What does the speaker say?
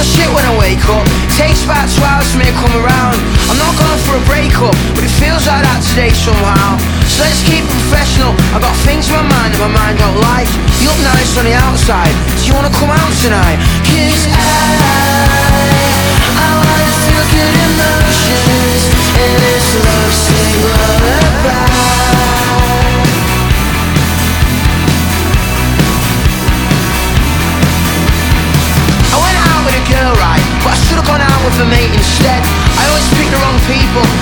shit when I wake up. Takes about 2 hours for me to come around. I'm not going for a breakup, but it feels like that today somehow. So let's keep it professional. I got things in my mind that my mind don't like. You look nice on the outside, do you wanna come out tonight? 'Cause I wanna feel good in my